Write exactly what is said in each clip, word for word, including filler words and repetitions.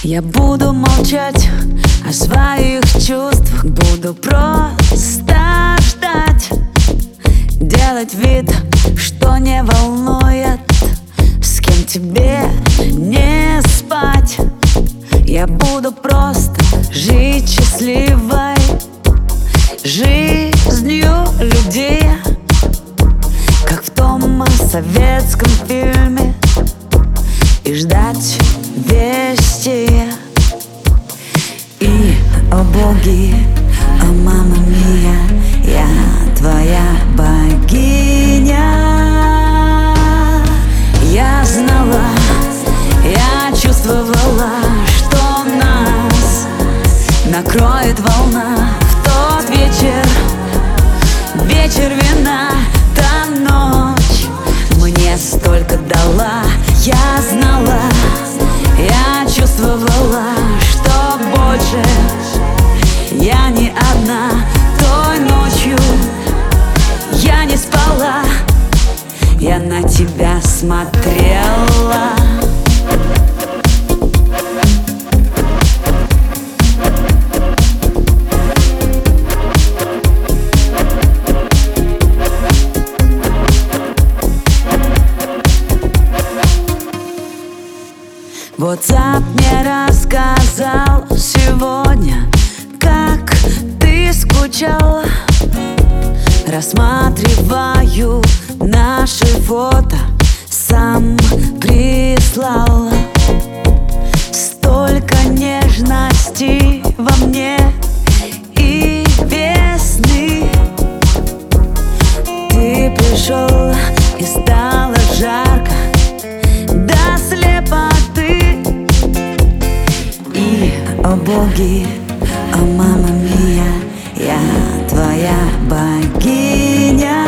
Я буду молчать о своих чувствах, буду просто ждать, делать вид, что не волнует, с кем тебе не спать. Я буду просто жить счастливой жизнью людей, как в том советском фильме, и ждать вести. И, о боги, о мама мия, я твоя богиня. Я знала, я чувствовала, что нас накроет волна в тот вечер, вечер вина. Та ночь мне столько дала. Я знала, я чувствовала, что больше я не одна. Той ночью я не спала, я на тебя смотрела. WhatsApp мне рассказал сегодня, как ты скучала. Рассматриваю наши фото, сам прислал. Столько нежности во мне и весны. Ты пришел и стало жарко до слепоты. И, о боги, о мама мия, я твоя богиня.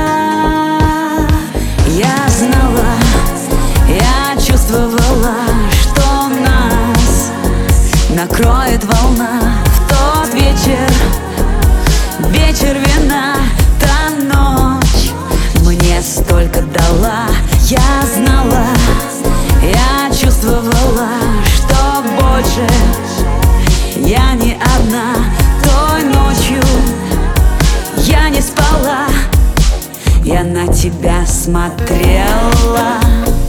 Я знала, я чувствовала, что нас накроет волна в тот вечер, вечер вина. Та ночь мне столько дала. Я знала, я чувствовала, что больше я не одна. Той ночью я не спала, я на тебя смотрела.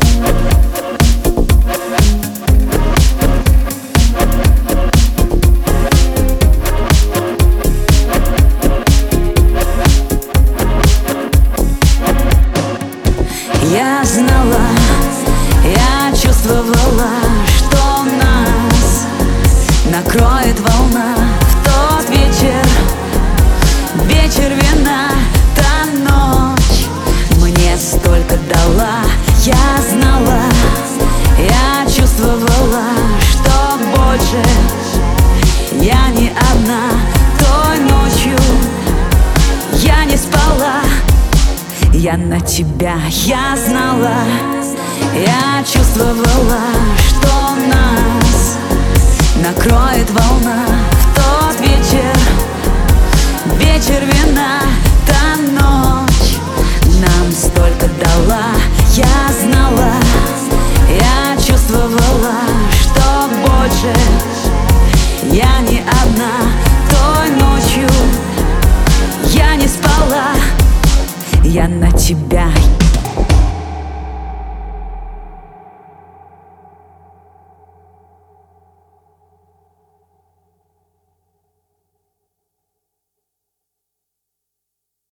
Я знала, я чувствовала, что нас накроет волна в тот вечер, вечер вина. Та ночь мне столько дала. Я знала, я чувствовала, что больше я не одна. Той ночью я не спала, я на тебя. Я знала, я чувствовала, что нас накроет волна в тот вечер, вечер вина. Та ночь нам столько